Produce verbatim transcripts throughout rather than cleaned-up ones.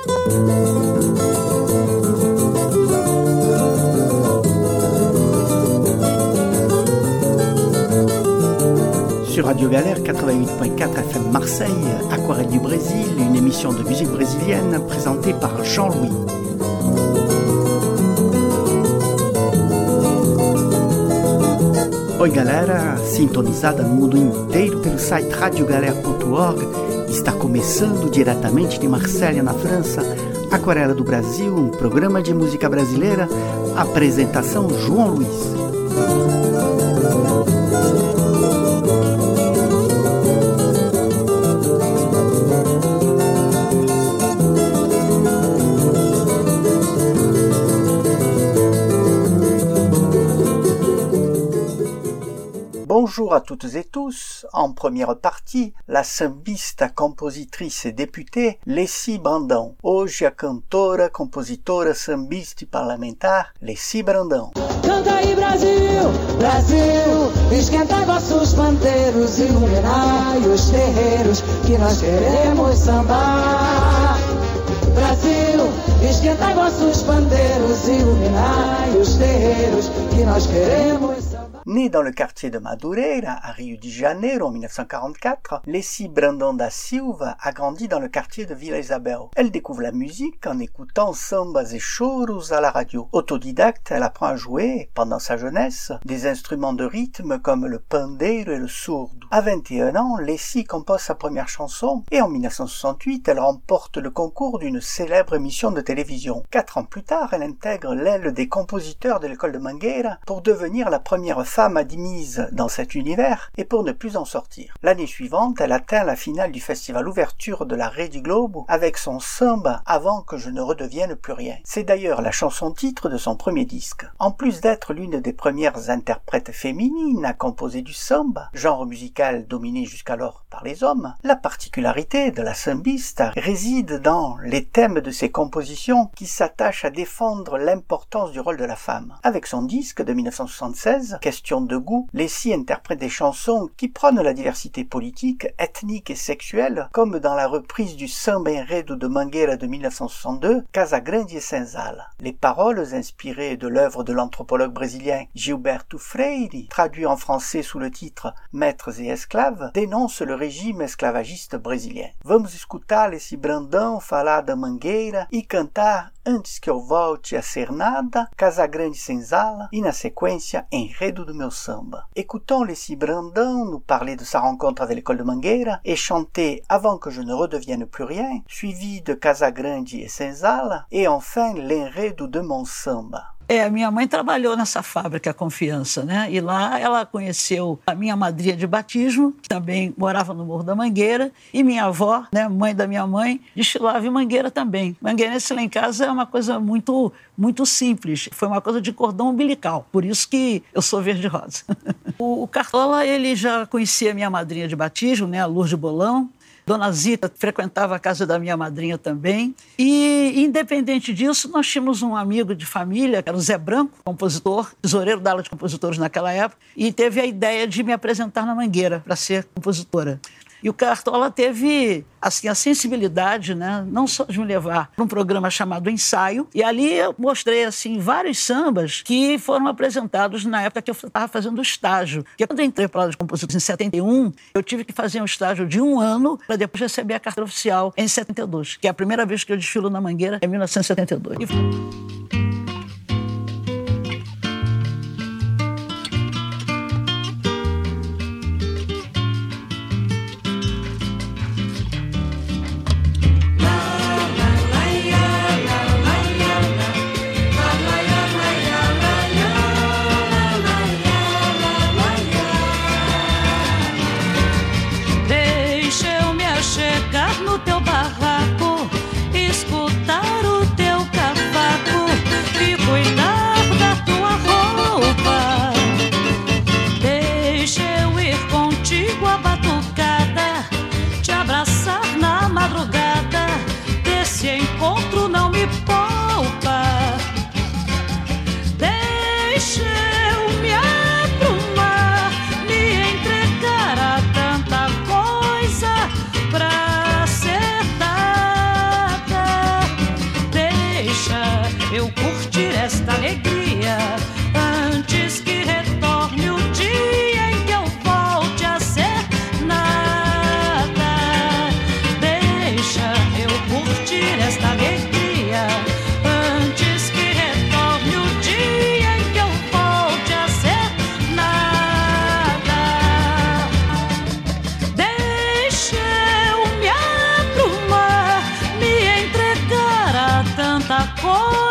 Sur Radio Galère quatre-vingt-huit point quatre F M Marseille, Aquarelle du Brésil, une émission de musique brésilienne présentée par Jean-Louis. Oi galera, sintonizada no mundo inteiro pelo site radio galère ponto org, está começando diretamente de Marselha, na França, Aquarela do Brasil, um programa de música brasileira, apresentação João Luiz. Bonjour à toutes et tous. En première partie, la sambista, compositrice e députée Leci Brandão. Hoje a cantora, compositora, sambista e parlamentar Leci Brandão. Canta aí Brasil, Brasil, esquentai vossos pandeiros, iluminai os terreiros que nós queremos sambar. Brasil, esquentai vossos pandeiros, iluminai os terreiros que nós queremos sambar. Née dans le quartier de Madureira, à Rio de Janeiro en mille neuf cent quarante-quatre, Leci Brandão da Silva a grandi dans le quartier de Vila Isabel. Elle découvre la musique en écoutant sambas et choros à la radio. Autodidacte, elle apprend à jouer, pendant sa jeunesse, des instruments de rythme comme le pandeiro et le surdo. À vingt et un ans, Leci compose sa première chanson et en mille neuf cent soixante-huit, elle remporte le concours d'une célèbre émission de télévision. Quatre ans plus tard, elle intègre l'aile des compositeurs de l'école de Mangueira pour devenir la première femme admise dans cet univers et pour ne plus en sortir. L'année suivante, elle atteint la finale du festival ouverture de la Rede Globo avec son samba Avant que je ne redevienne plus rien. C'est d'ailleurs la chanson-titre de son premier disque. En plus d'être l'une des premières interprètes féminines à composer du samba, genre musical dominé jusqu'alors par les hommes, la particularité de la sambista réside dans les thèmes de ses compositions qui s'attachent à défendre l'importance du rôle de la femme. Avec son disque de mille neuf cent soixante-seize, Question de goût, Leci interprète des chansons qui prônent la diversité politique, ethnique et sexuelle, comme dans la reprise du Samba Enredo de Mangueira de mille neuf cent soixante-deux, Casa Grande e Senzala. Les paroles, inspirées de l'œuvre de l'anthropologue brésilien Gilberto Freire, traduit en français sous le titre Maîtres et esclaves, dénoncent le régime esclavagiste brésilien. Vamos escutar Leci Brandão falar da Mangueira e cantar Antes que eu volte a ser nada, Casa Grande e Senzala, e na sequência Enredo do meu samba. Écoutons Leci Brandão nous parler de sa rencontre avec l'école de Mangueira et chanter Avant que je ne redevienne plus rien, suivi de Casa Grande e Senzala, et enfin l'Enredo de mon samba. É, a minha mãe trabalhou nessa fábrica Confiança, né? E lá ela conheceu a minha madrinha de batismo, que também morava no Morro da Mangueira, e minha avó, né, mãe da minha mãe, destilava em Mangueira também. Mangueirense lá em casa é uma coisa muito, muito simples. Foi uma coisa de cordão umbilical, por isso que eu sou verde-rosa. o, o Cartola, ele já conhecia a minha madrinha de batismo, né, a Lourdes Bolão. Dona Zita frequentava a casa da minha madrinha também. E, independente disso, nós tínhamos um amigo de família, que era o Zé Branco, compositor, tesoureiro da ala de compositores naquela época, e teve a ideia de me apresentar na Mangueira para ser compositora. E o Cartola teve assim, a sensibilidade, né, não só de me levar para um programa chamado Ensaio, e ali eu mostrei assim, vários sambas que foram apresentados na época que eu estava fazendo o estágio. Porque quando eu entrei para a aula de composição em setenta e um, eu tive que fazer um estágio de um ano para depois receber a carteira oficial em setenta e dois, que é a primeira vez que eu desfilo na Mangueira, em mil novecentos e setenta e dois. E...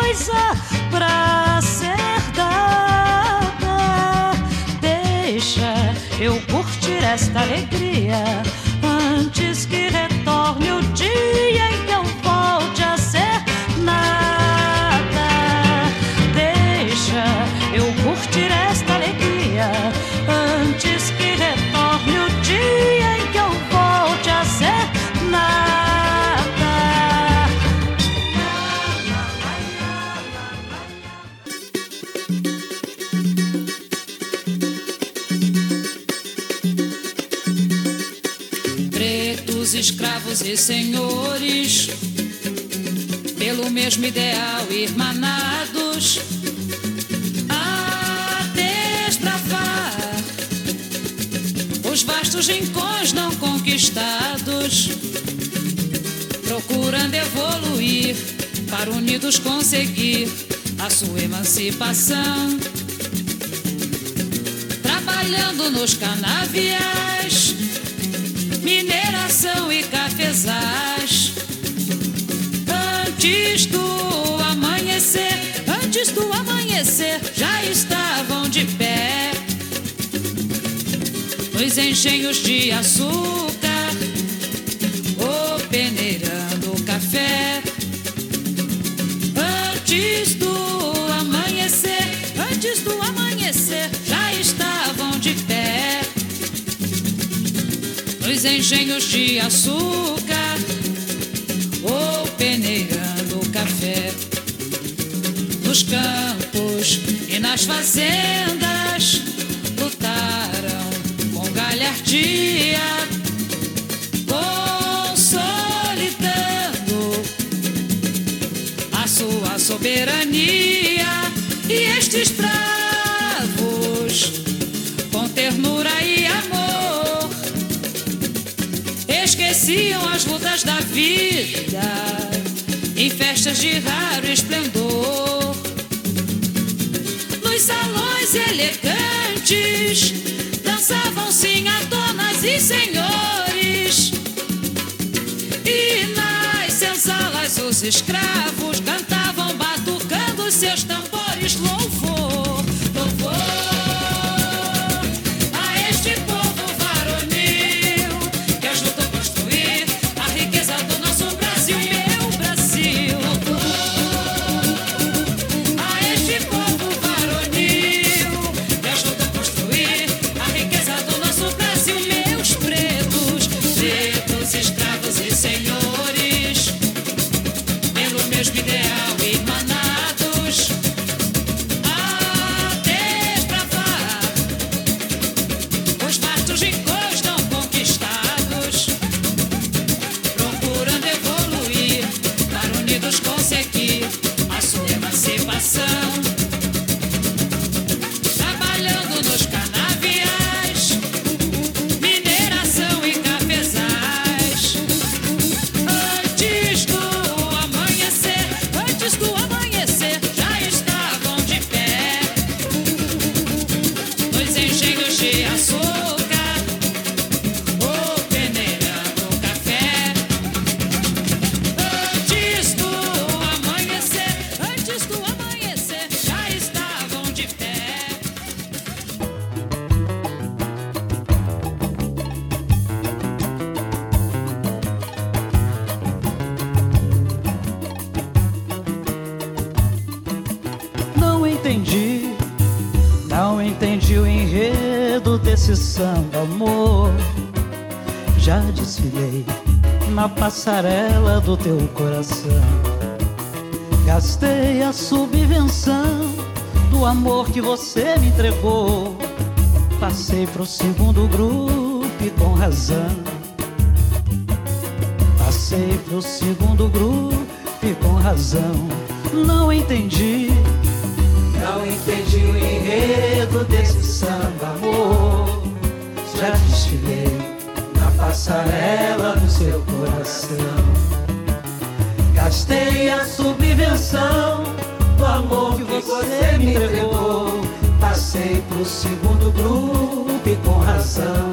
coisa pra ser dada. Deixa eu curtir esta alegria antes que retorne o dia em que eu volte a ser nada. Deixa eu curtir esta alegria antes que retorne o dia em que eu volte a ser nada. Pretos, escravos e senhores, pelo mesmo ideal irmanados, a desbravar os vastos rincões não conquistados, procurando evoluir para unidos conseguir a sua emancipação, trabalhando nos canaviais, mineração e cafezais. Antes do amanhecer, antes do amanhecer, já estavam de pé nos engenhos de açúcar, ou peneirando café. Antes do amanhecer, antes do amanhecer, já estavam de pé nos engenhos de açúcar, ou peneirando café. Nos campos e nas fazendas lutaram com galhardia, consolidando a sua soberania. E estes bravos, com ternura e amor, esqueciam as lutas da vida em festas de raro esplendor. Nos salões elegantes dançavam sinhadonas e senhores, e nas senzalas os escravos cantavam batucando seus tambores louvor, louvor a este povo varonil que ajudou a construir a riqueza do nosso Brasil, meu Brasil. A este povo varonil que ajudou a construir a riqueza do nosso Brasil, meus pretos, pretos, escravos e senhores, pelo mesmo ideal irmanados, a desbravar os vastos rincões não conquistados, procurando evoluir para unidos conseguir a sua emancipação, trabalhando nos canaviais, mineração e cafezais. Antes do amanhecer, antes do amanhecer, já estavam de pé nos engenhos de açúcar, ou peneirando café. Antes do amanhecer, antes do amanhecer, já estavam de pé. Não entendi, não entendi o enredo desse samba, amor. Já desfilei na passarela do teu coração, gastei a subvenção do amor que você me entregou. Passei pro segundo grupo e com razão, passei pro segundo grupo e com razão. Não entendi, não entendi o enredo desse samba, amor. Já desfilei na passarela do seu coração, gastei a subvenção do amor que você me entregou. Passei pro segundo grupo e com razão,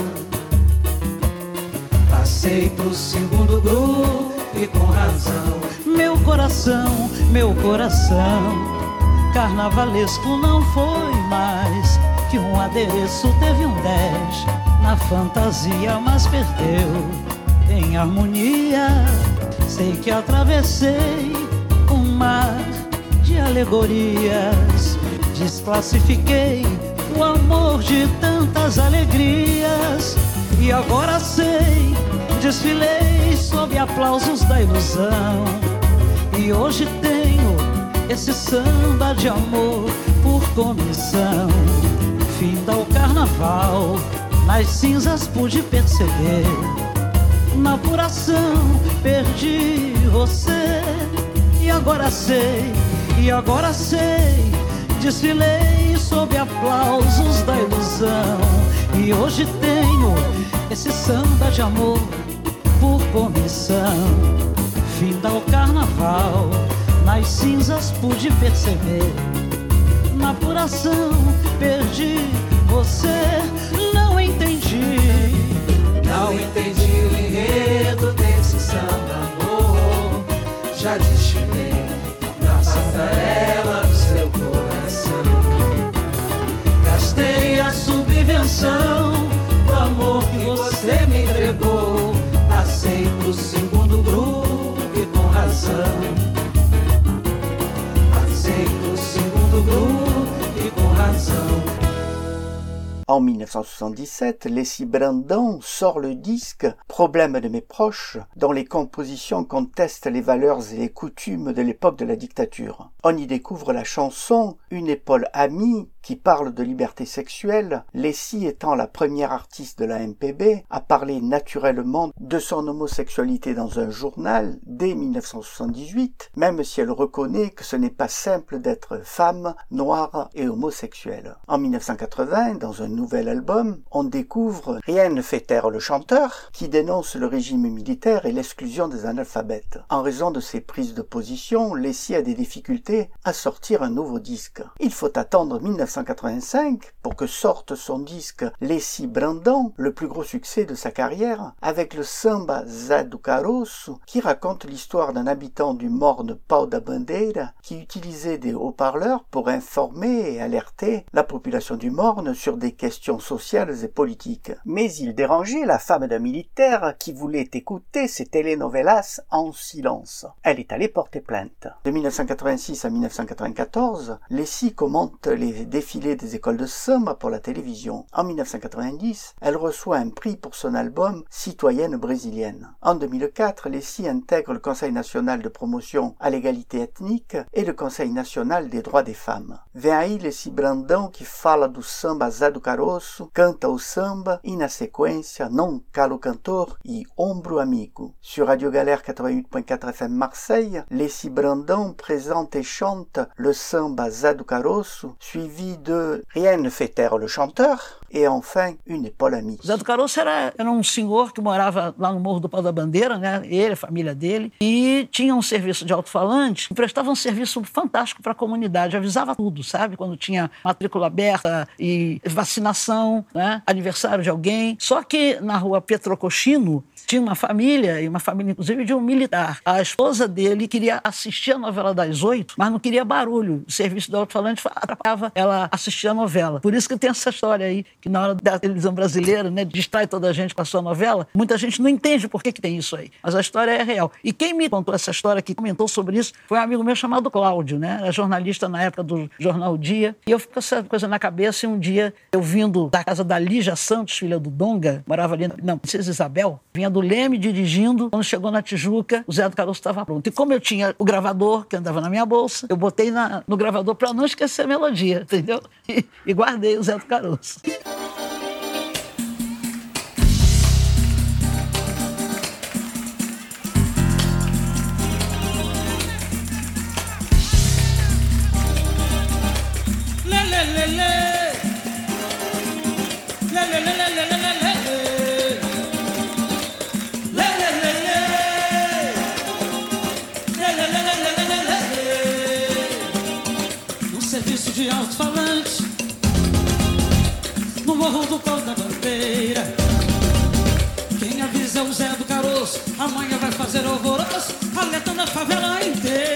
passei pro segundo grupo e com razão. Meu coração coração, meu coração carnavalesco não foi mais que um adereço, teve um dez na fantasia, mas perdeu em harmonia. Sei que atravessei um mar de alegorias, desclassifiquei o amor de tantas alegrias. E agora sei, desfilei sob aplausos da ilusão. E hoje tenho esse samba de amor por comissão. Finda o carnaval, nas cinzas pude perceber. Na apuração perdi você. E agora sei, e agora sei, desfilei sob aplausos da ilusão. E hoje tenho esse samba de amor por comissão. Finda o carnaval, nas cinzas pude perceber. Na apuração perdi você. Não entendi, não entendi o enredo desse samba amor. Já destilei na passarela do seu coração. Gastei a subvenção do amor que você me entregou. Passei pro segundo grupo e com razão. Passei pro segundo grupo e com razão. En mille neuf cent soixante-dix-sept, Leslie Brandon sort le disque Problème de mes proches, dont les compositions contestent les valeurs et les coutumes de l'époque de la dictature. On y découvre la chanson Une épaule amie, qui parle de liberté sexuelle, Leslie étant la première artiste de la M P B à parler naturellement de son homosexualité dans un journal dès mille neuf cent soixante-dix-huit, même si elle reconnaît que ce n'est pas simple d'être femme, noire et homosexuelle. En mille neuf cent quatre-vingts, dans un nouvel album, on découvre Rien ne fait taire le chanteur, qui dénonce le régime militaire et l'exclusion des analphabètes. En raison de ses prises de position, Leslie a des difficultés à sortir un nouveau disque. Il faut attendre mille neuf cent quatre-vingt-cinq pour que sorte son disque Leslie Brandon, le plus gros succès de sa carrière, avec le samba Zé do Caroço, qui raconte l'histoire d'un habitant du morne Pau da Bandeira qui utilisait des haut-parleurs pour informer et alerter la population du morne sur des questions sociales et politiques. Mais il dérangeait la femme d'un militaire qui voulait écouter ses telenovelas en silence. Elle est allée porter plainte. De mille neuf cent quatre-vingt-six à mille neuf cent quatre-vingt-quatorze, Leslie commente les défilés des écoles de samba pour la télévision. En mille neuf cent quatre-vingt-dix, elle reçoit un prix pour son album Citoyenne brésilienne. En deux mille quatre, Leslie intègre le Conseil national de promotion à l'égalité ethnique et le Conseil national des droits des femmes. Vem aí Leslie Brandon que fala do samba Zé do Caroço, canta o samba e na sequência Non calo cantor e Ombro amigo. Sur Radio Galère quatre-vingt-huit point quatre F M Marseille, Leslie Brandon présente et chante le samba Zé do Caroço, suivi de Rien ne fait taire le chanteur e enfin Une épaule amie. Zé do Caroço era, era um senhor que morava lá no Morro do Pau da Bandeira, né? Ele, a família dele, e tinha um serviço de alto-falante que prestava um serviço fantástico para a comunidade, avisava tudo, sabe? Quando tinha matrícula aberta e vacinação, né? Aniversário de alguém. Só que na rua Petrocochino tinha uma família, e uma família inclusive de um militar. A esposa dele queria assistir a novela das oito, mas não queria barulho. O serviço do alto-falante atrapalhava ela assistir a novela. Por isso que tem essa história aí, que na hora da televisão brasileira, né, distrai toda a gente com a sua novela. Muita gente não entende por que, que tem isso aí. Mas a história é real. E quem me contou essa história, que comentou sobre isso, foi um amigo meu chamado Cláudio, né? Era jornalista na época do jornal Dia. E eu fico com essa coisa na cabeça, e um dia, eu vindo da casa da Lígia Santos, filha do Donga, morava ali na Princesa Isabel, vinha do Leme dirigindo. Quando chegou na Tijuca, o Zé do Caroço estava pronto. E como eu tinha o gravador, que andava na minha bolsa, eu botei na, no gravador para não esquecer a melodia, entendeu? E, e guardei o Zé do Caroço. Serviço de alto-falante no Morro do Pau da Bandeira. Quem avisa é o Zé do Caroço, amanhã vai fazer alvoroço, alertando a favela inteira.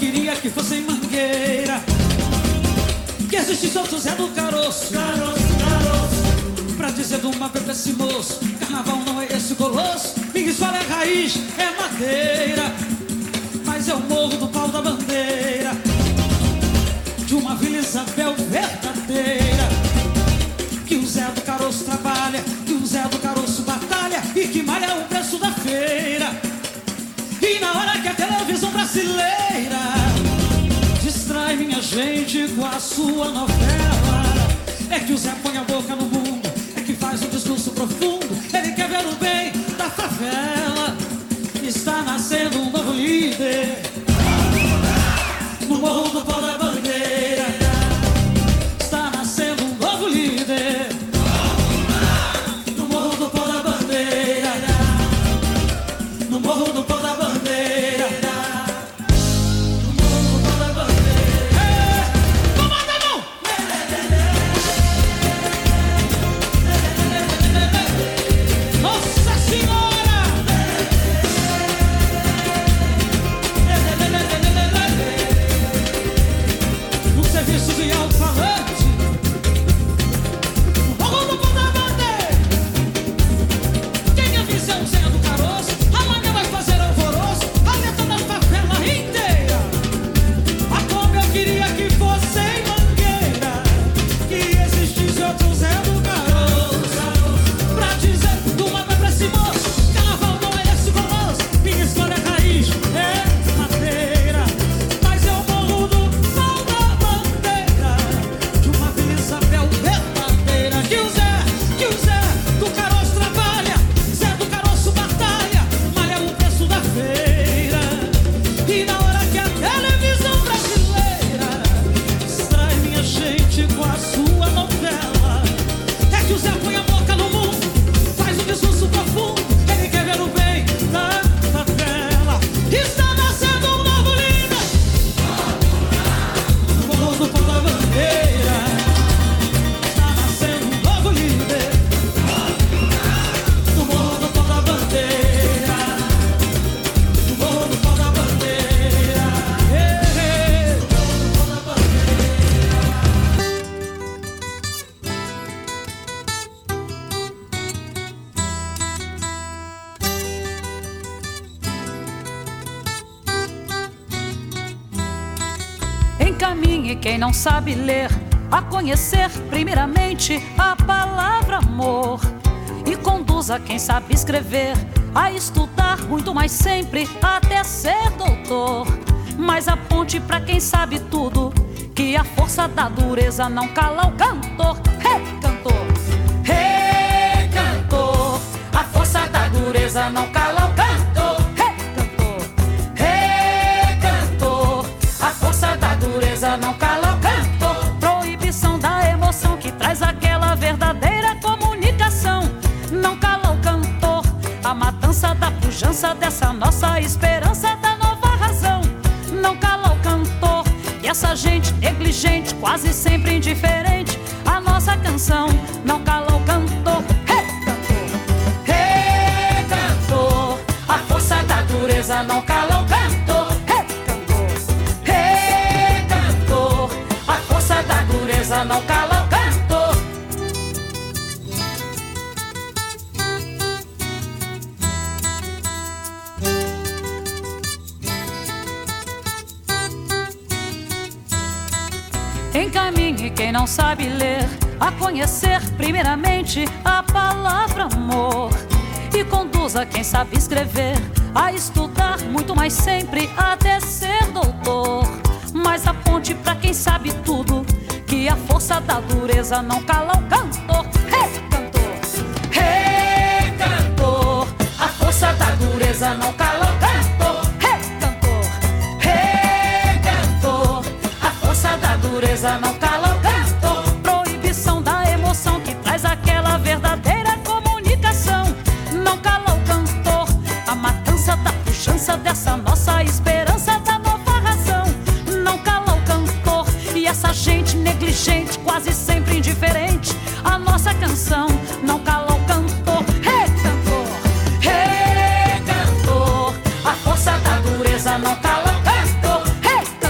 queria que fosse em Mangueira, que existisse outro Zé do Caroço, caroço, caroço, pra dizer do mapa pra esse moço: carnaval não é esse colosso, minha história é raiz, é madeira, mas é o morro do pau da bandeira de uma Vila Isabel verdadeira, que o Zé do Caroço trabalha, que o Zé do Caroço batalha e que malha o preço da feira. E na hora que a televisão brasileira distrai minha gente com a sua novela, é que o Zé põe a boca no mundo, é que faz um discurso profundo, ele quer ver o bem da favela. Está nascendo um novo líder no morro do pau da bandeira. Está nascendo um novo líder no morro do pau da bandeira, no morro do pau da bandeira. Encaminhe quem não sabe ler a conhecer primeiramente a palavra amor, e conduza quem sabe escrever a estudar muito mais sempre até ser doutor. Mas aponte pra quem sabe tudo que a força da dureza não cala o cantor. Hey, cantor! Hey, cantor! A força da dureza não cala o cantor. Hey, cantor! Hey, cantor! A força da dureza não cala o cantor. Proibição da emoção que traz aquela verdadeira comunicação. Não cala o cantor. A matança da pujança dessa nossa esperança da nova razão. Não cala o cantor. E essa gente negligente, quase sempre indiferente à nossa canção. Não cala o cantor. Hey, cantor! Hey, cantor! A força da dureza não cala o cantor. Hey, cantor! Hey, cantor! A força da dureza não cala o cantor. Encaminhe quem não sabe ler a conhecer primeiramente a palavra amor, e conduza quem sabe escrever a estudar muito mais sempre até ser doutor. Mas aponte pra quem sabe tudo que a força da dureza não cala o cantor. Hey, cantor! Hey, cantor! A força da dureza não cala o cantor. Hey, cantor! Hey, cantor! A força da dureza não cala o cantor. Proibição da emoção que traz aquela verdadeira comunicação. Não cala o cantor. A matança da pujança dessa nossa esperança da nova razão. Não cala o cantor. E essa gente negligente, quase sempre indiferente à nossa canção. Não cala o cantor. Hey, cantor! Hey, cantor! A força da dureza não cala o cantor. Hey,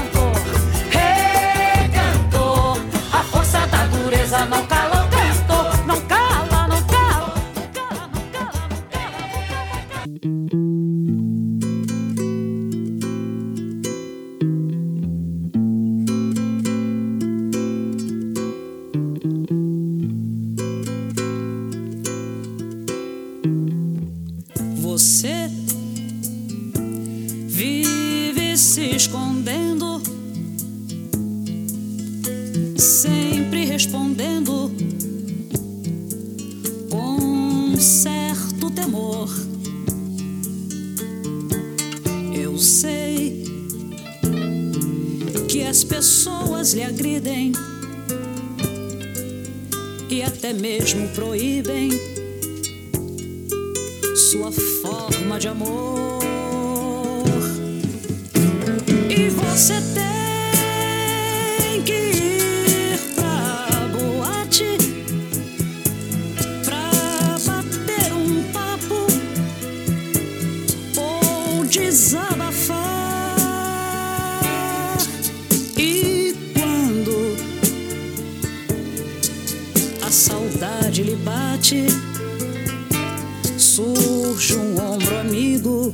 se escondendo, sempre respondendo com certo temor. Eu sei que as pessoas lhe agridem e até mesmo proíbem sua forma de amor. E você tem que ir pra boate pra bater um papo ou desabafar. E quando a saudade lhe bate, surge um ombro amigo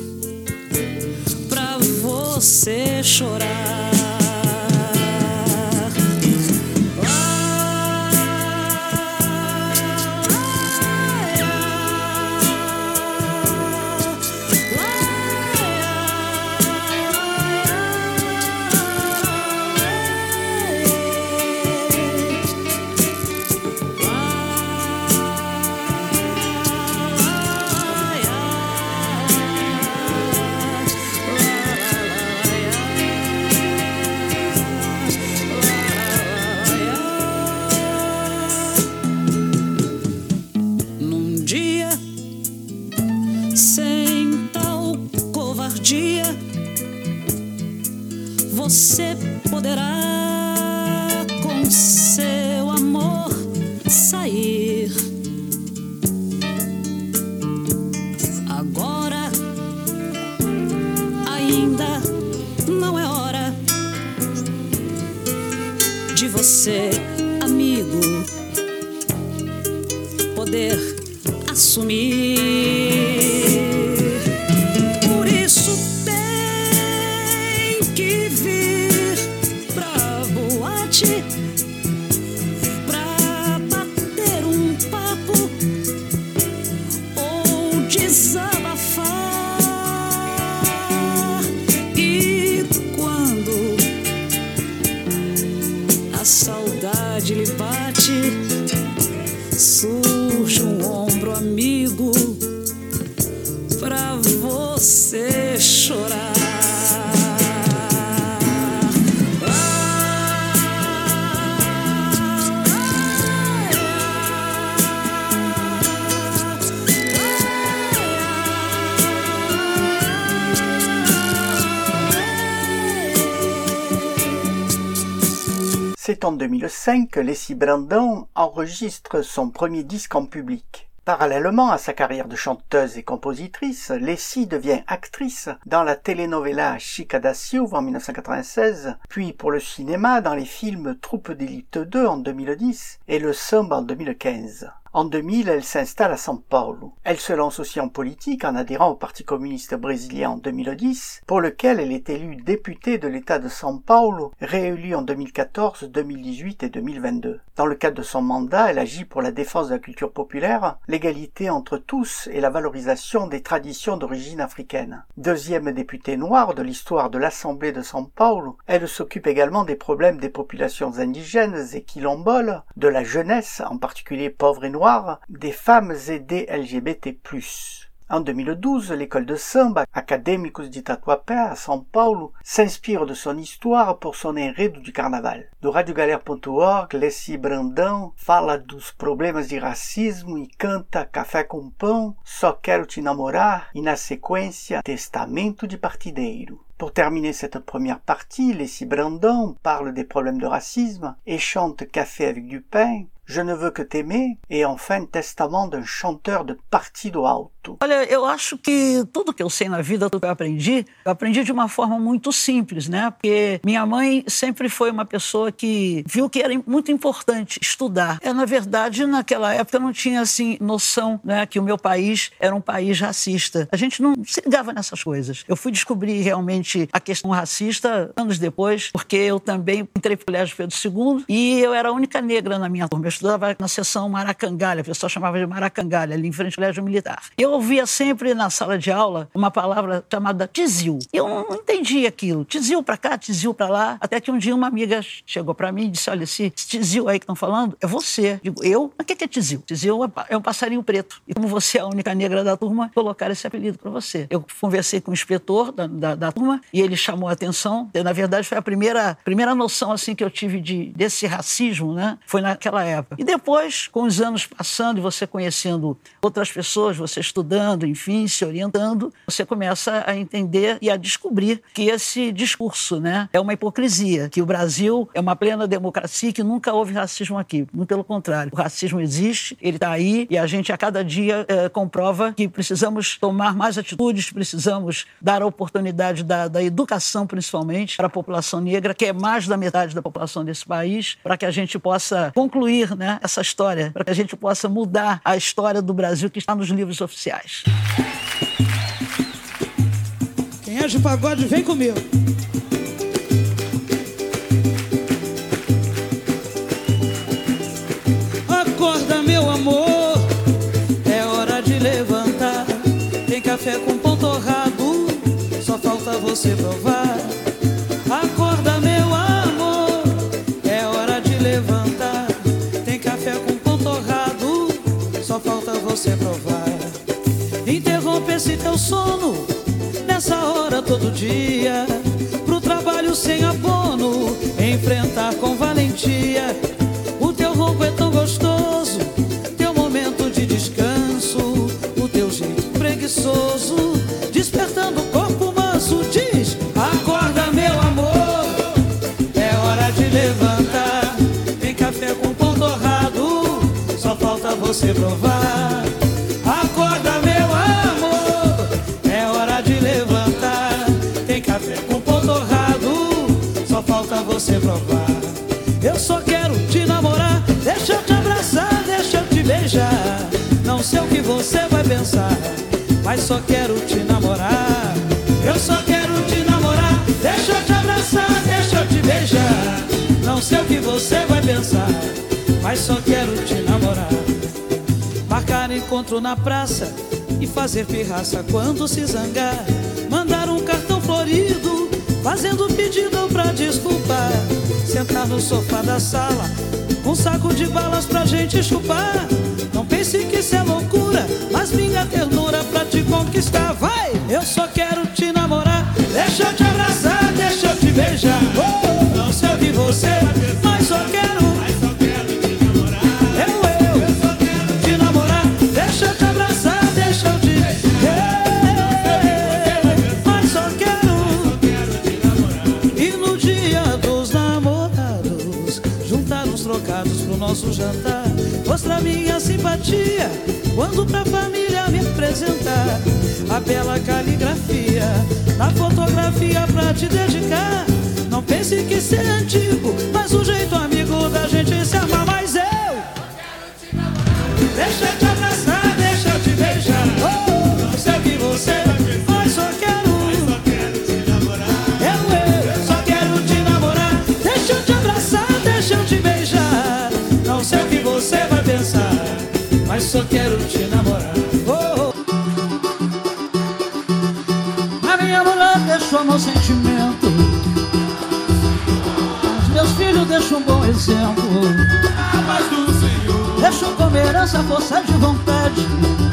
pra você chorar. Você poderá com seu amor sair. Agora ainda não é hora de você, amigo, poder assumir. Por isso tem que vir pra boate pra bater um papo ou desabafar. E quando a saudade lhe bate, surge um ombro amigo pra você chorar. C'est en deux mille cinq que Leslie Brandon enregistre son premier disque en public. Parallèlement à sa carrière de chanteuse et compositrice, Leslie devient actrice dans la telenovela Chica da Silva en mille neuf cent quatre-vingt-seize, puis pour le cinéma dans les films Troupe d'élite deux en deux mille dix et Le Samba en deux mille quinze. En deux mille, elle s'installe à São Paulo. Elle se lance aussi en politique en adhérant au Parti communiste brésilien en deux mille dix, pour lequel elle est élue députée de l'État de São Paulo, réélue en deux mille quatorze, deux mille dix-huit et deux mille vingt-deux. Dans le cadre de son mandat, elle agit pour la défense de la culture populaire, l'égalité entre tous et la valorisation des traditions d'origine africaine. Deuxième députée noire de l'histoire de l'Assemblée de São Paulo, elle s'occupe également des problèmes des populations indigènes et quilomboles, de la jeunesse, en particulier pauvre et noire, des femmes et des L G B T plus. En deux mille douze, l'école de samba Académicos de Tatuapé à São Paulo s'inspire de son histoire pour son enredo du carnaval. Do radio galera ponto org, Leslie Brandon fala dos problemas de racismo e canta Café com Pão, Só Quero Te Namorar e, na sequência, Testamento de Partideiro. Pour terminer cette première partie, Leslie Brandon parle des problèmes de racisme et chante Café avec du pain, Je ne veux que t'aimer e, enfin, Testament d'un chanteur de Partido Alto. Olha, eu acho que tudo que eu sei na vida, tudo que eu aprendi, eu aprendi de uma forma muito simples, né? Porque minha mãe sempre foi uma pessoa que viu que era muito importante estudar. É, na verdade, naquela época eu não tinha, assim, noção, né, que o meu país era um país racista. A gente não se ligava nessas coisas. Eu fui descobrir realmente a questão racista anos depois, porque eu também entrei pro Colégio Pedro segundo e eu era a única negra na minha turma. Eu estudava na seção Maracangalha, o pessoal chamava de Maracangalha, ali em frente ao colégio militar. Eu ouvia sempre na sala de aula uma palavra chamada tizil. Eu não entendia aquilo. Tizil pra cá, tizil pra lá. Até que um dia uma amiga chegou pra mim e disse, olha, esse tizil aí que estão falando é você. Digo, eu? Mas o que é tizil? Tizil é um passarinho preto. E como você é a única negra da turma, colocaram esse apelido pra você. Eu conversei com o inspetor da, da, da turma e ele chamou a atenção. Eu, na verdade, foi a primeira, primeira noção assim, que eu tive de, desse racismo, né? Foi naquela época. E depois, com os anos passando e você conhecendo outras pessoas, você estudando, enfim, se orientando, você começa a entender e a descobrir que esse discurso, né, é uma hipocrisia, que o Brasil é uma plena democracia e que nunca houve racismo aqui. Muito pelo contrário. O racismo existe, ele está aí e a gente a cada dia é, comprova que precisamos tomar mais atitudes, precisamos dar a oportunidade da, da educação, principalmente, para a população negra, que é mais da metade da população desse país, para que a gente possa concluir, né, essa história, para que a gente possa mudar a história do Brasil que está nos livros oficiais. Quem é de pagode, vem comigo. Acorda, meu amor, é hora de levantar. Tem café com pão torrado, só falta você provar. Acorda, meu amor, é hora de levantar. Tem café com pão torrado, só falta você provar. Interrompe esse teu sono nessa hora todo dia, pro trabalho sem abono, enfrentar com valentia. O teu ronco é tão gostoso, teu momento de descanso, o teu jeito preguiçoso, despertando o corpo manso. Diz, acorda, meu amor, é hora de levantar. Tem café com pão torrado, só falta você provar. Acorda, meu amor, é hora de levantar. Tem café com pão torrado, só falta você provar. Eu só quero te namorar, deixa eu te abraçar, deixa eu te beijar. Não sei o que você vai pensar, mas só quero te namorar. Eu só quero te namorar, deixa eu te abraçar, deixa eu te beijar. Não sei o que você vai pensar, mas só quero te namorar. Marcar encontro na praça e fazer pirraça quando se zangar. Mandar um cartão florido, fazendo pedido pra desculpar. Sentar no sofá da sala, um saco de balas pra gente chupar. Não pense que isso é loucura, mas minha ternura pra te conquistar. Vai! Eu só quero te namorar, deixa eu te abraçar, deixa eu te beijar. Oh, não sei o que você, mas só quero, mas só quero te namorar. Eu, eu, eu só quero te namorar, deixa eu te abraçar, deixa eu te beijar. Mas só quero, mas só quero te namorar. E no dia dos namorados, juntar uns trocados pro nosso jantar. Mostrar minha simpatia quando pra família me apresentar. A bela caligrafia na fotografia pra te dedicar. Não pense que isso é antigo, mas o jeito amigo da gente se amar. Mas eu quero te namorar, deixa eu te abraçar, deixa eu te beijar. Oh, não sei o que você, mas só quero, mas só quero te namorar. Eu, eu só quero te namorar, deixa eu te abraçar, deixa eu te beijar. Não sei o que você vai pensar, mas só quero te namorar. Oh, oh. A minha mulher deixou meu sentimento, os meus filhos deixam um bom exemplo. A paz do Senhor deixam como herança força de vontade.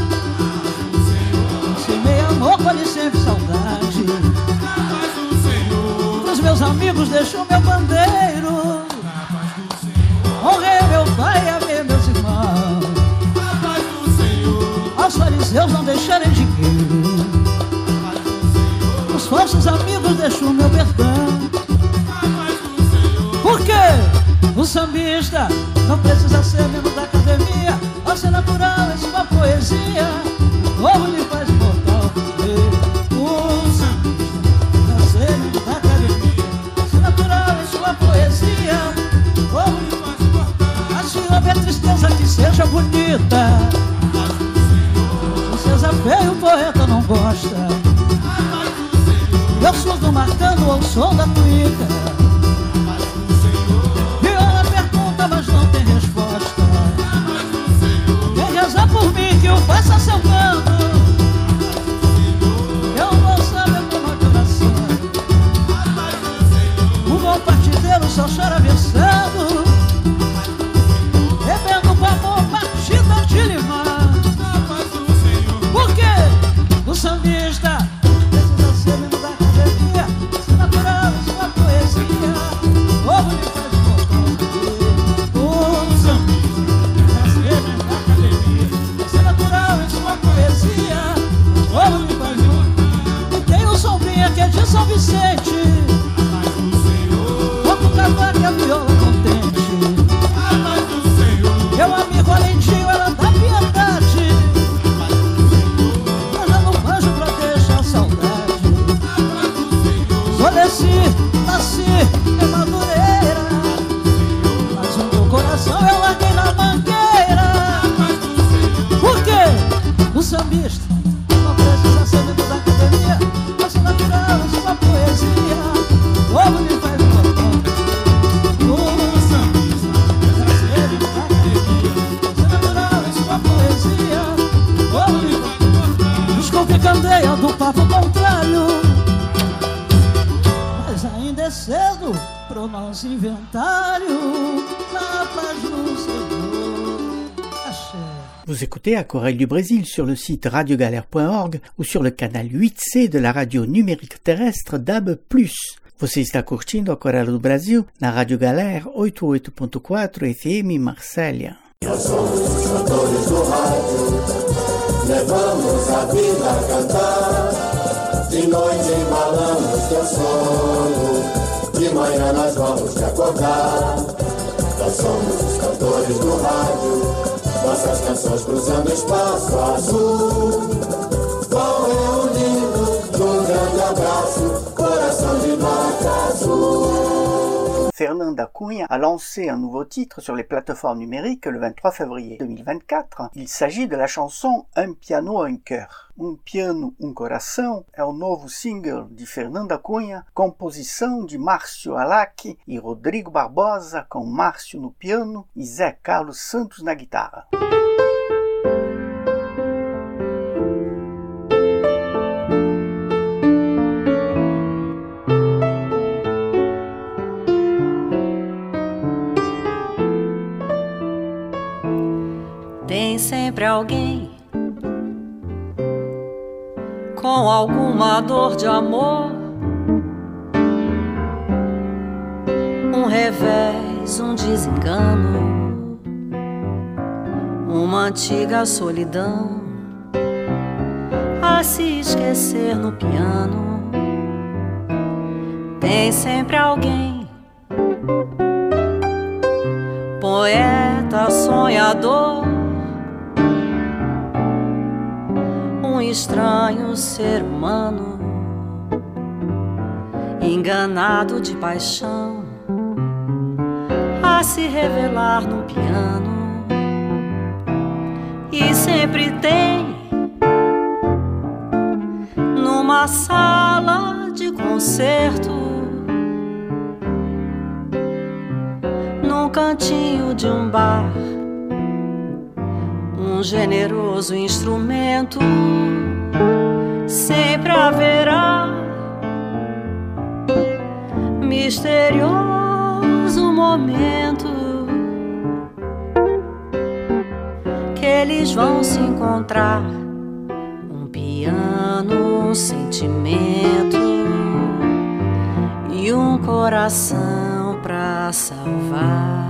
Semei amor, colhe sempre saudade. A paz do Senhor pros meus amigos deixam meu bandeiro. Honrei meu pai e amei meus irmãos. A paz do Senhor aos fariseus não deixarem dinheiro. A paz do Senhor os falsos amigos deixam meu perdão. A paz do Senhor por quê? O sambista não precisa ser membro da academia. Ao ser natural em sua poesia, o povo lhe faz imortal. O sambista não ser membro da academia. Ao ser natural em sua poesia, o povo lhe faz imortal. Se houver tristeza, que seja bonita. Tristeza feia, o poeta não gosta. Eu surdo marcando ao som da cuíca. Viola pergunta, mas não tem resposta. que eu faça seu canto, eu vou saber como é coração. O bom partideiro só chora versando, bebendo com amor partida de limão. Por quê? O sambista precisa ser membro da academia, ser natural em sua poesia. O povo lhe faz vontade. O sambista precisa ser membro da academia, ser natural em sua poesia. O povo lhe faz vontade. E tem o sombrinha que é de São Vicente, toca o cavaco e a viola contente. Meu amigo Alentinho, ela dá piedade, mas eu não manjo pra deixar saudade. Só desci, nasci em Madureira, mas o meu coração eu larguei na mangueira. Por quê? O sambista não precisa ser membro da academia, mas ser natural em sua poesia. O povo lhe faz um botão. O sambista precisa ser membro da academia, ser natural em sua poesia. O povo lhe faz um botão. Desculpe, candeia do papo contrário, mas ainda é cedo pro nosso inventário. Na paz do Senhor. Axé. Vous écoutez Aquarelle du Brésil sur le site radiogalère point org ou sur le canal huit C de la radio numérique terrestre D A B plus. Você está curtindo Aquarelle do Brasil na Rádio Galera oitenta e oito ponto quatro F M Marsella. Nós somos os cantores do rádio, levamos a vida a cantar. De noite embalamos teu sono, de manhã nós vamos te acordar. Nós somos os cantores do rádio, nossas canções cruzando espaço azul. Vão reunindo num grande abraço, coração de nota azul. Fernanda Cunha a lancé un nouveau titre sur les plateformes numériques le vingt-trois février deux mille vingt-quatro. Il s'agit de la chanson Un piano, un cœur. Um piano, um coração é o novo single de Fernanda Cunha, composição de Márcio Alac e Rodrigo Barbosa, com Márcio no piano e Zé Carlos Santos na guitarra. Tem sempre alguém com alguma dor de amor, um revés, um desengano, uma antiga solidão a se esquecer no piano. Tem sempre alguém, poeta sonhador, um estranho ser humano, enganado de paixão, a se revelar no piano. E sempre tem, numa sala de concerto, num cantinho de um bar, um generoso instrumento. Sempre haverá misterioso momento que eles vão se encontrar, um piano, um sentimento e um coração pra salvar.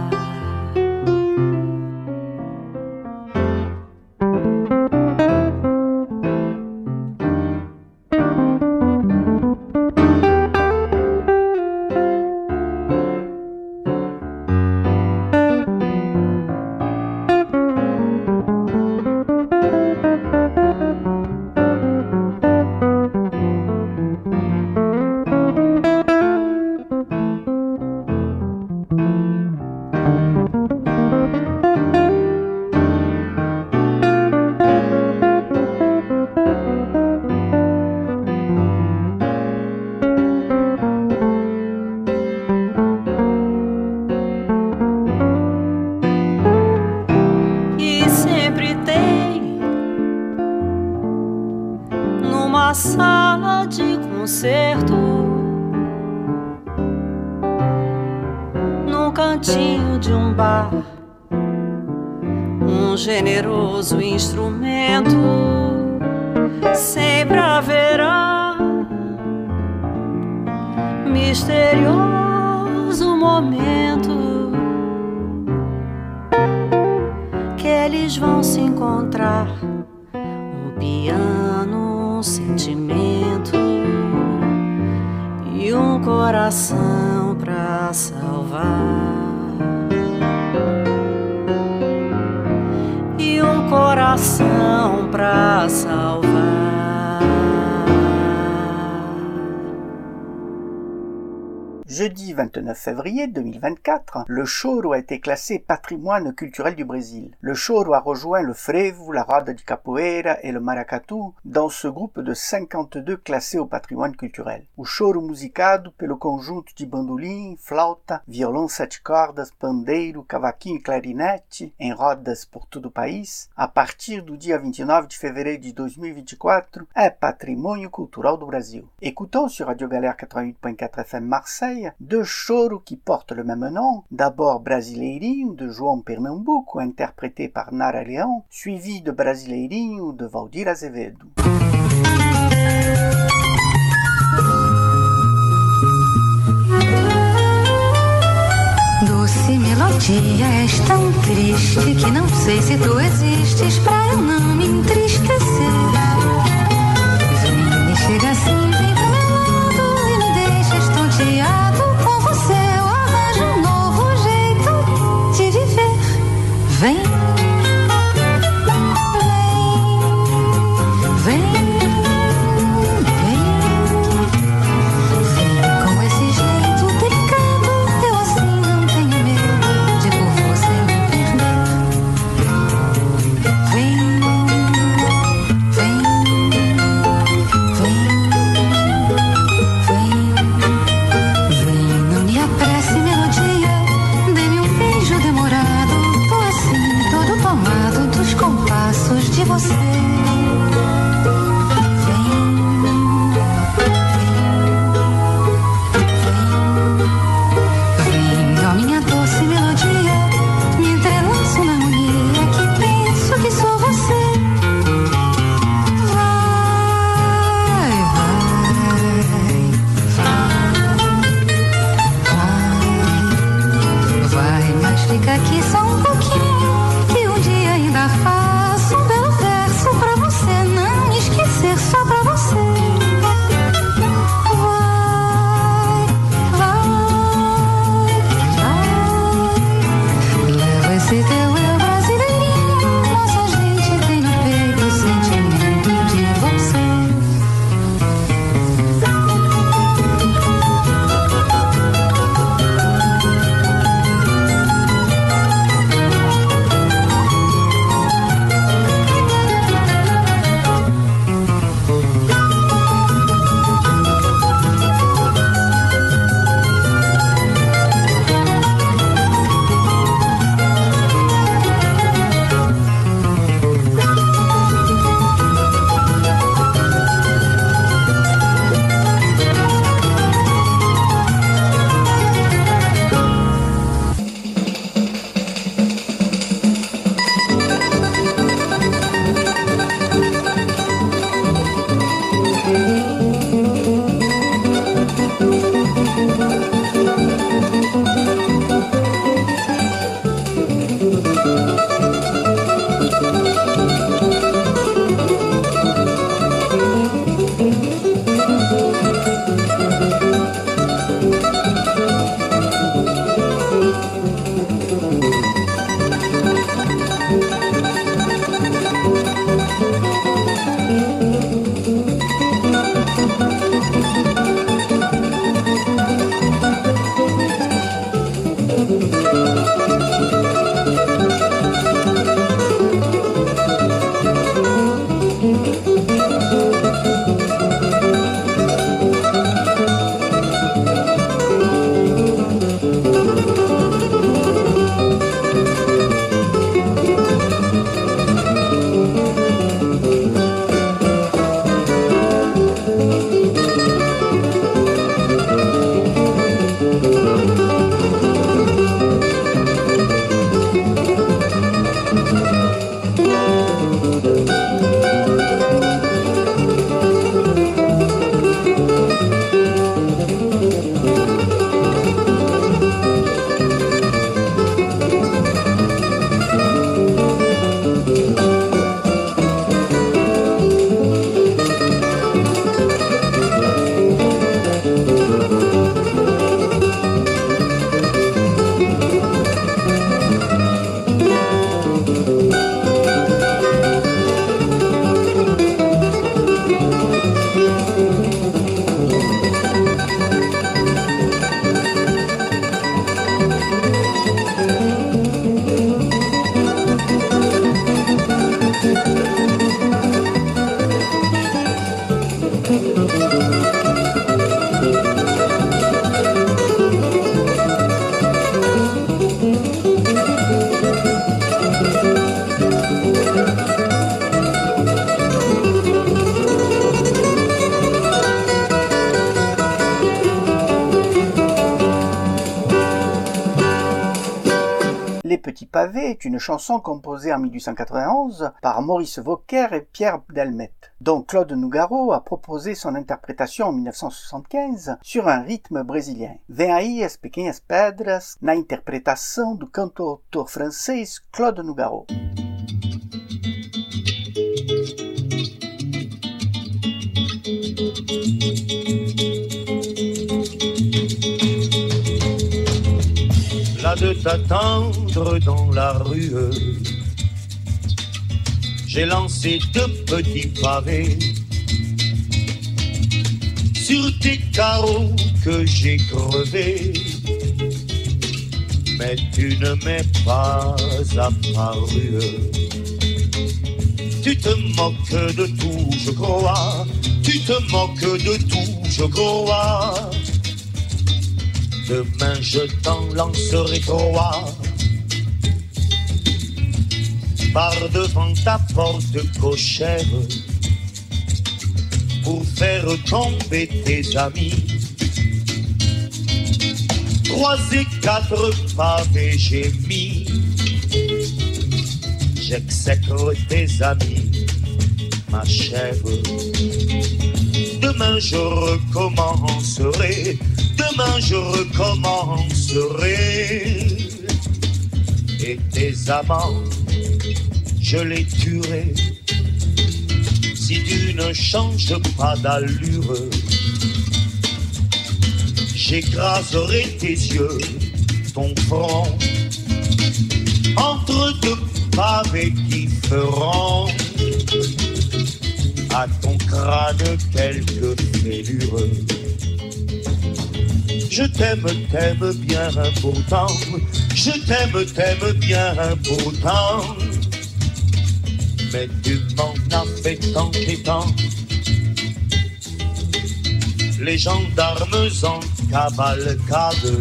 cantinho de um bar, um generoso instrumento sempre haverá. Misterioso momento que eles vão se encontrar. O piano, um sentimento e um coração pra salvar. E um coração pra salvar. Jeudi vingt-neuf février deux mille vingt-quatre, le choro a été classé patrimoine culturel du Brésil. Le choro a rejoint le frevo, la roda de capoeira et le maracatu dans ce groupe de cinquante-deux classés au patrimoine culturel. O choro musicado pelo conjunto de bandolim, flauta, violão sete cordas, pandeiro, cavaquinho e clarinete em rodas por todo o país, a partir do dia vinte e nove de fevereiro de dois mil e vinte e quatro, é patrimônio cultural do Brasil. Écoutons sur Radio Galère quatre-vingt-huit point quatre F M Marseille deux choros qui portent le même nom, d'abord Brasileirinho de João Pernambuco, interprété par Nara Leão, suivi de Brasileirinho de Valdir Azevedo. Doce melodia, és tão triste que não sei se tu existes pra eu não me entristecer. Vem, chega assim, vem pro meu lado e me deixa estonteado. Com você eu arranjo um novo jeito de viver. Vem, vem, vem, vem, vem com esse jeito delicado. Eu assim não tenho medo de por você me perder. Vem, vem, petits pavés est une chanson composée en mille huit cent quatre-vingt-onze par Maurice Vauquer et Pierre Delmette, dont Claude Nougaro a proposé son interprétation en mille neuf cent soixante-quinze sur un rythme brésilien. Vem aí as pequenas pedras, na interpretação do cantautor francês Claude Nougaro. Là de t'attendre dans la rue, j'ai lancé deux petits pavés sur tes carreaux que j'ai crevés, mais tu ne m'es pas apparu. Tu te moques de tout, je crois, tu te moques de tout, je crois. Demain je t'en lancerai trois par devant ta porte cochère pour faire tomber tes amis. Trois et quatre pavés j'ai mis, j'exècre tes amis, ma chère. Demain je recommencerai, demain je recommencerai, et tes amants, je les tuerai. Si tu ne changes pas d'allure, j'écraserai tes yeux, ton front, entre deux pavés qui feront à ton crâne quelques fêlures. Je t'aime, t'aime bien pourtant, je t'aime, t'aime bien pourtant, mais tu m'en as fait tant et tant. Les gendarmes en cavalcade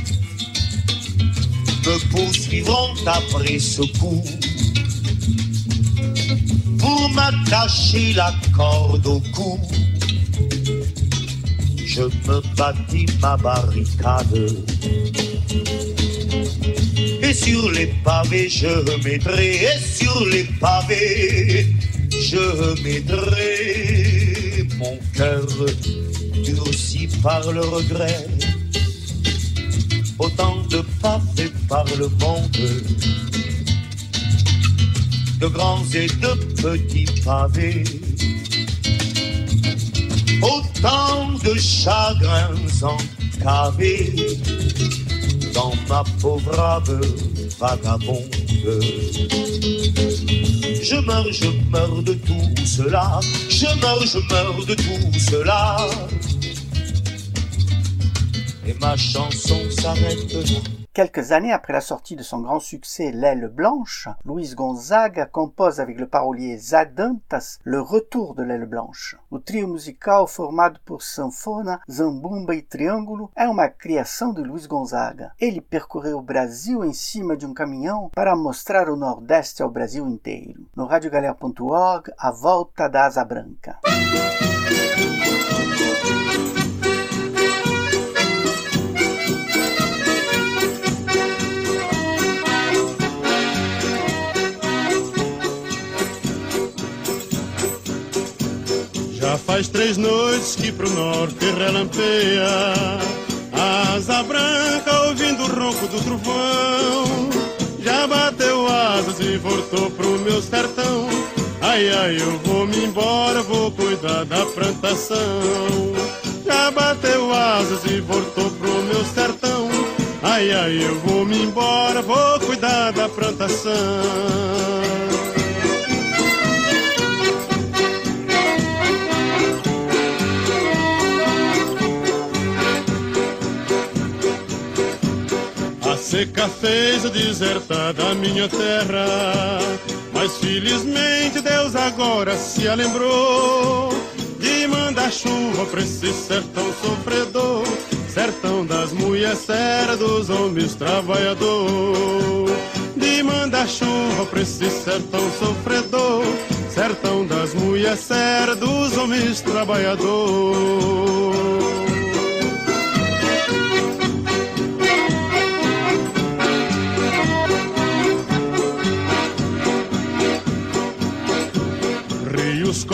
me poursuivront après ce coup pour m'attacher la corde au cou. Je me bâtis ma barricade et sur les pavés je mettrai, et sur les pavés je mettrai mon cœur durci par le regret. Autant de pavés par le monde, de grands et de petits pavés, autant de chagrins encavés dans ma pauvre âme vagabonde. Je meurs, je meurs de tout cela, je meurs, je meurs de tout cela, et ma chanson s'arrête là. Quelques années après la sortie de son grand succès L'Aile Blanche, Luiz Gonzaga compose avec le parolier Zé Dantas le retour de l'Aile Blanche. O trio musical formado por sanfona, zambumba e triângulo é uma criação de Luiz Gonzaga. Ele percorreu o Brasil em cima de um caminhão para mostrar o Nordeste ao Brasil inteiro. No rádio galera ponto org, A Volta da Asa Branca. Já faz três noites que pro norte relampeia a asa branca ouvindo o ronco do trovão. Já bateu asas e voltou pro meu sertão. Ai, ai, eu vou me embora, vou cuidar da plantação. Já bateu asas e voltou pro meu sertão. Ai, ai, eu vou me embora, vou cuidar da plantação. A seca fez eu desertar da minha terra, mas felizmente Deus agora se lembrou de mandar chuva pra esse sertão sofredor, sertão das mulheres sérias, dos homens trabalhador. De mandar chuva pra esse sertão sofredor, sertão das mulheres sérias, dos homens trabalhador.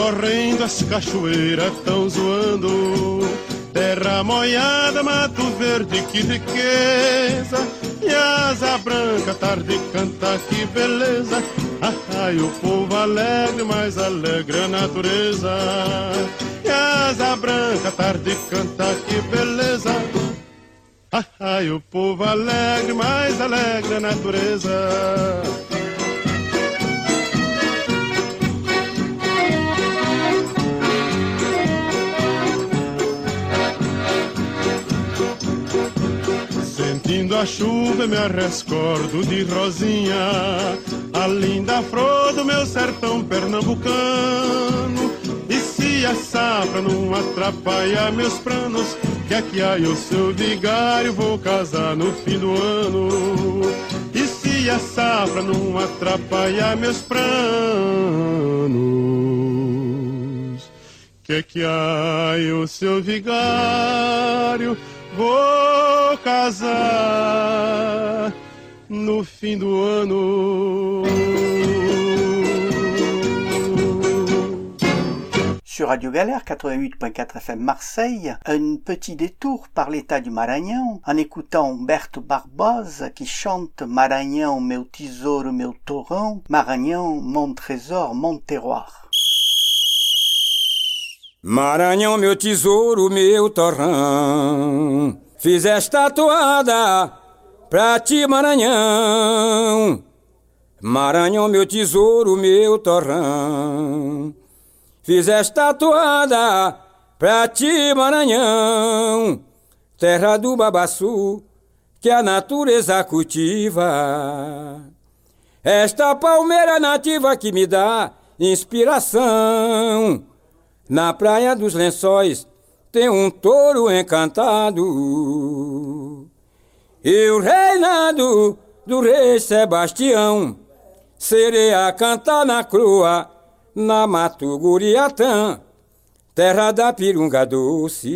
correndo, as cachoeiras tão zoando. Terra molhada, mato verde, que riqueza. E asa branca, tarde canta, que beleza. Ai, o povo alegre, mais alegre a natureza. E asa branca, tarde canta, que beleza. Ai, o povo alegre, mais alegre a natureza. Sentindo a chuva me arrescordo de rosinha, a linda flor do meu sertão pernambucano. E se a safra não atrapalha meus planos, que aqui aí o seu vigário vou casar no fim do ano. E se a safra não atrapalha meus planos, que aqui aí o seu vigário vou casar no fim do ano. Sur Radio Galère quatre-vingt-huit point quatre F M Marseille, un petit détour par l'état du Maranhão en écoutant Humberto Barbosa qui chante Maranhão, meu tesouro, meu torrão, Maranhão, mon trésor, mon terroir. Maranhão, meu tesouro, meu torrão, fiz esta toada pra ti, Maranhão. Maranhão, meu tesouro, meu torrão, fiz esta toada pra ti, Maranhão. Terra do babaçu que a natureza cultiva, esta palmeira nativa que me dá inspiração. Na praia dos Lençóis tem um touro encantado, e o reinado do rei Sebastião, sereia cantar na crua, na Mato Guriatã, terra da pirunga doce.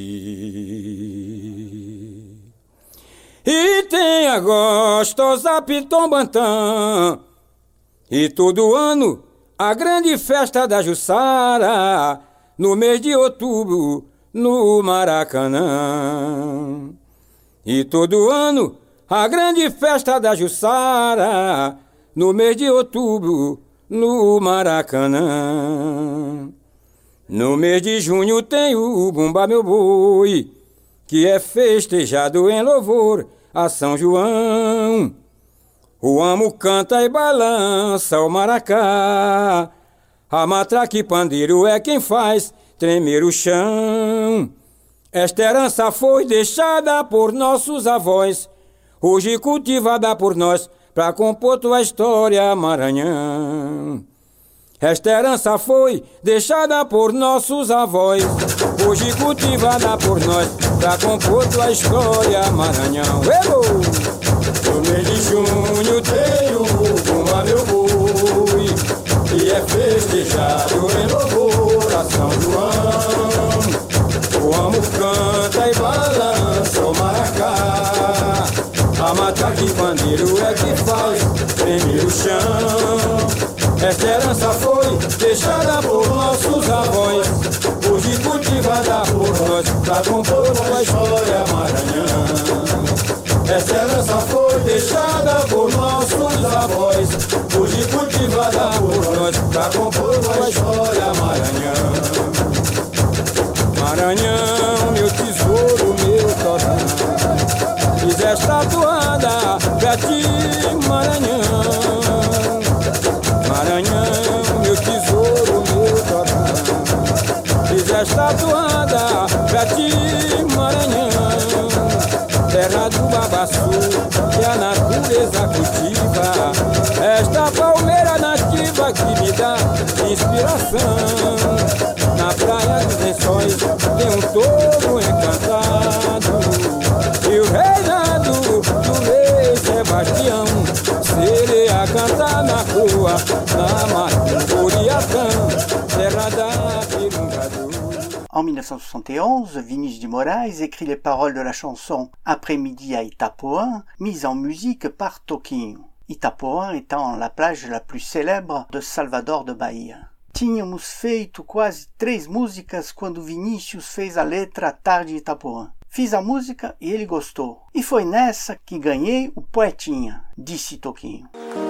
E tem a gostosa Pitombantã, e todo ano a grande festa da Jussara, no mês de outubro, no Maracanã. E todo ano, a grande festa da Jussara, no mês de outubro, no Maracanã. No mês de junho tem o Bumba Meu Boi, que é festejado em louvor a São João. O amo canta e balança o maracá, a matraca e pandeiro é quem faz tremer o chão. Esta herança foi deixada por nossos avós, hoje cultivada por nós pra compor tua história, Maranhão. Esta herança foi deixada por nossos avós, hoje cultivada por nós pra compor tua história, Maranhão. Eu! No mês de junho tem o Bumba Meu Boi, e é festejado em louvor a São João. O amo canta e balança o maracá, a matraca e pandeiro é que faz tremer o chão. Esta herança foi deixada por nossos avós, hoje cultivada por nós pra compor uma história, Maranhão. Essa herança foi deixada por nossos avós, hoje cultivada por nós pra compor uma história, Maranhão. Maranhão, meu tesouro, meu torrão, fiz esta toada pra ti, Maranhão. Maranhão, meu tesouro, meu torrão, fiz esta toada pra ti, Maranhão. Terra do babaçu que a natureza cultiva, esta palmeira nativa que me dá inspiração. Na praia dos Lençóis tem um touro encantado, e o reinado do rei Sebastião, sereia cantar na rua, na Mato Guriatã, terra da pirunga doce. En mille neuf cent soixante et onze, Vinícius de Moraes écrit les paroles de la chanson Après-midi à Itapuã, mise en musique par Toquinho. Itapuã étant la plage la plus célèbre de Salvador de Bahia. Tínhamos feito quase três músicas quando Vinícius fez a letra Tarde de Itapuã. Fiz a música e ele gostou. E foi nessa que ganhei o Poetinha, disse Toquinho.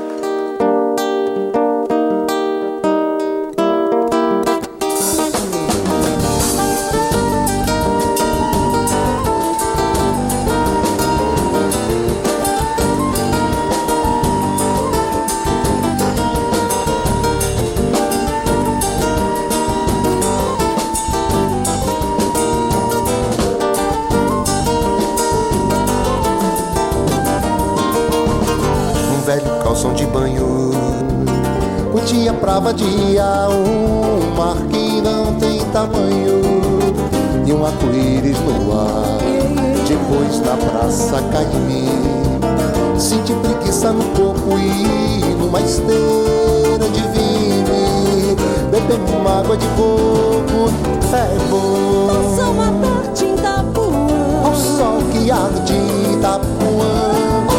Calção de banho, o dia pra vadia, um mar que não tem tamanho e um arco-íris no ar. Depois na praça cai em mim, senti preguiça no corpo e numa esteira de vinho, beber uma água de coco é bom. Passar uma tarde em Itapuã, ao sol que arde em Itapuã,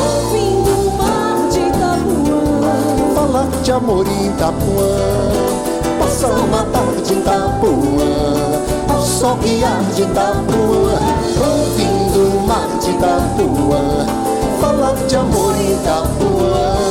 falar de amor em Itapuã, passar uma tarde em Itapuã, ao sol que arde em Itapuã, ouvindo o mar de Itapuã, falar de amor em Itapuã.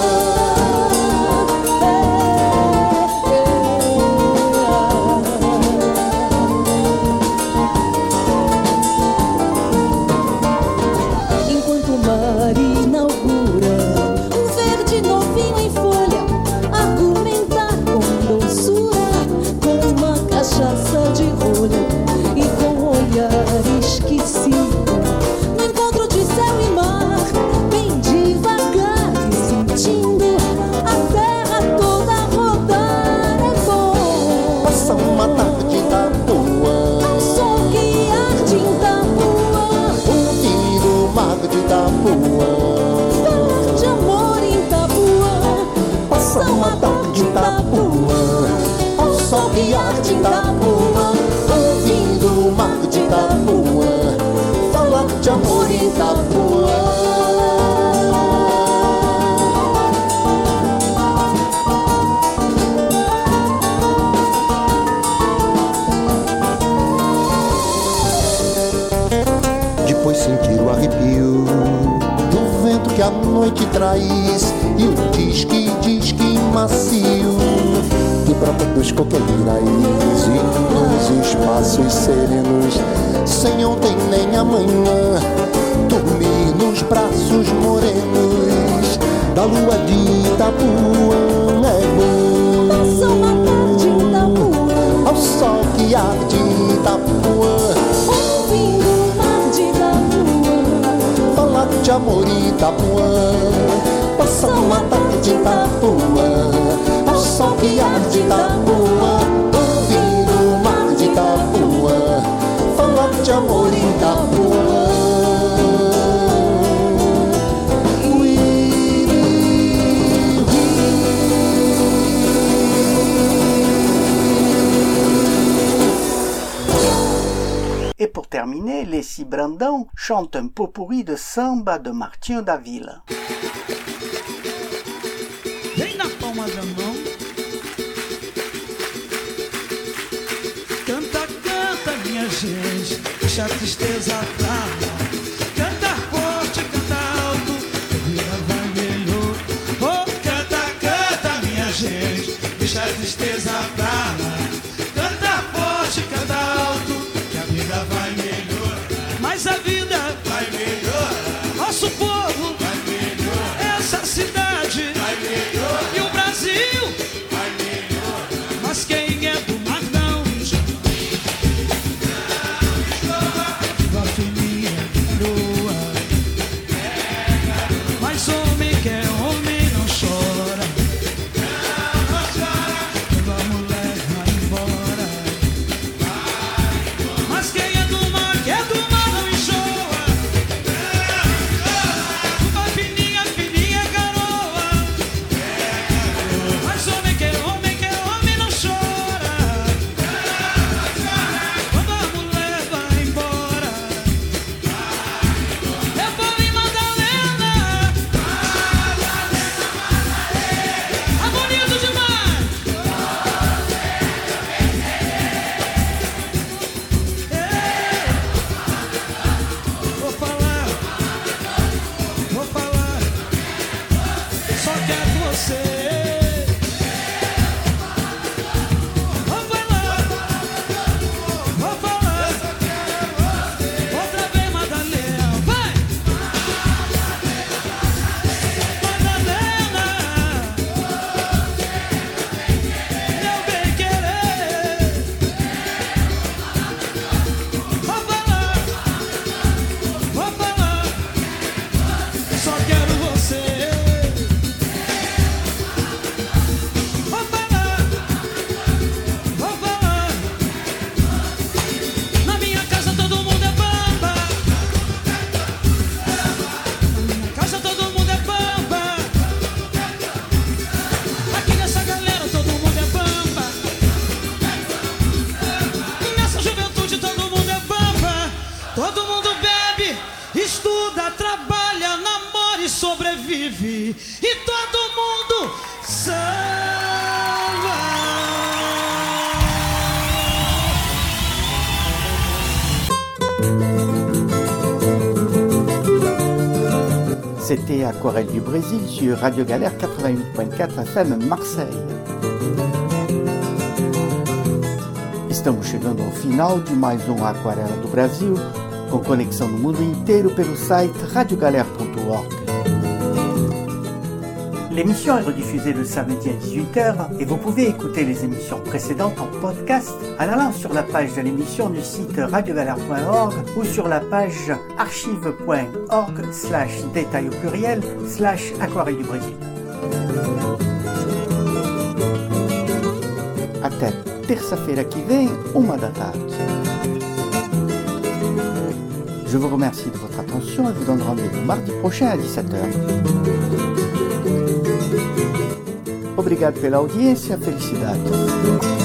Enquanto o mar inaugura um verde novinho em folha, argumentar com doçura, com uma cachaça de rolha e com um olhar esquecido, no encontro de céu e mar, bem devagar e sentindo a terra toda rodar. É bom passar uma tarde em Itapuã, ao sol que arde em Itapuã, ouvindo o mar de Itapuã, falar de amor em Itapuã, passar uma tarde em Itapuã, ao sol que arde em Itapuã, ouvindo o mar de Itapuã, falar de amor em Itapuã. Depois sentir o arrepio do vento que a noite traz e o disque, disque macio que brota dos coqueirais e nos espaços serenos, sem ontem nem amanhã, dormir nos braços morenos da lua de Itapuã é bom. passar uma tarde em Itapuã, ao sol que arde em Itapuã, ouvindo o mar de Itapuã, falar de amor em Itapuã, passar uma tarde em Itapuã, ao sol que arde em Itapuã, ouvindo o mar de Itapuã, falar de amor em Itapuã. Et pour terminer, les Six Brandão chantent un pot-pourri de samba de Martinho da Vila. Vem na palma da mão, canta, canta, minha gente, deixa a tristeza pra lá. Canta forte, canta alto, a vida vai melhor. Oh, canta, canta, minha gente, deixa a tristeza pra lá. Canta forte, canta alto, que a vida vai melhorar. Mas a vida vai melhorar, nosso povo vai melhorar, essa cidade vai melhorar, e o Brasil vai melhorar. Mas quem é do mar não chora, vai fininha, vive e todo mundo samba. C'était Aquarelle du Brésil sur Radio Galère quatre-vingt-huit point quatre F M Marseille. Estamos chegando ao final de mais um Aquarela do Brasil, com conexão no mundo inteiro pelo site radio galère point org. L'émission est rediffusée le samedi à dix-huit heures et vous pouvez écouter les émissions précédentes en podcast en allant sur la page de l'émission du site radio galère point org ou sur la page archive point org slash détail au pluriel slash Aquarelle du Brésil. Até terça-feira que vem, uma da tarde. Je vous remercie de votre attention et vous donne rendez-vous mardi prochain à dix-sept heures. Obrigado pela audiência, felicidade.